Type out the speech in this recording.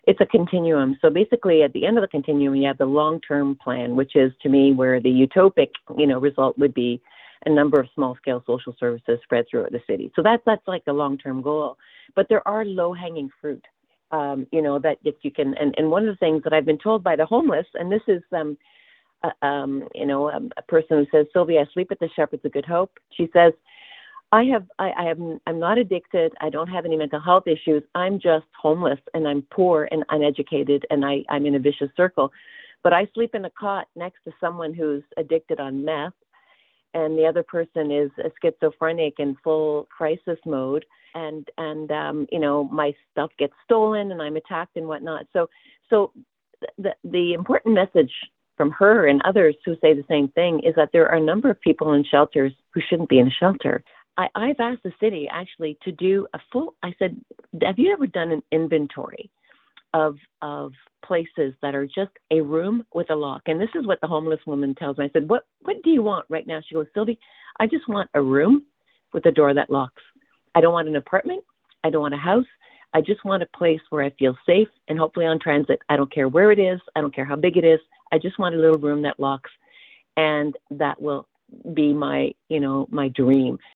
It's a continuum. So basically, at the end of the continuum, you have the long-term plan, which is to me where the utopic, result would be a number of small-scale social services spread throughout the city. So that's like the long-term goal. But there are low-hanging fruit, that if you can. And one of the things that I've been told by the homeless, and this is, a person who says, Sylvia, I sleep at the Shepherds of Good Hope. She says, I'm not addicted. I don't have any mental health issues. I'm just homeless and I'm poor and uneducated and I'm in a vicious circle. But I sleep in a cot next to someone who's addicted on meth, and the other person is a schizophrenic in full crisis mode. And my stuff gets stolen and I'm attacked and whatnot. So the important message from her and others who say the same thing is that there are a number of people in shelters who shouldn't be in a shelter. I've asked the city actually to do I said, have you ever done an inventory of places that are just a room with a lock? And this is what the homeless woman tells me. I said, what do you want right now? She goes, Sylvie, I just want a room with a door that locks. I don't want an apartment. I don't want a house. I just want a place where I feel safe and hopefully on transit. I don't care where it is. I don't care how big it is. I just want a little room that locks, and that will be my dream.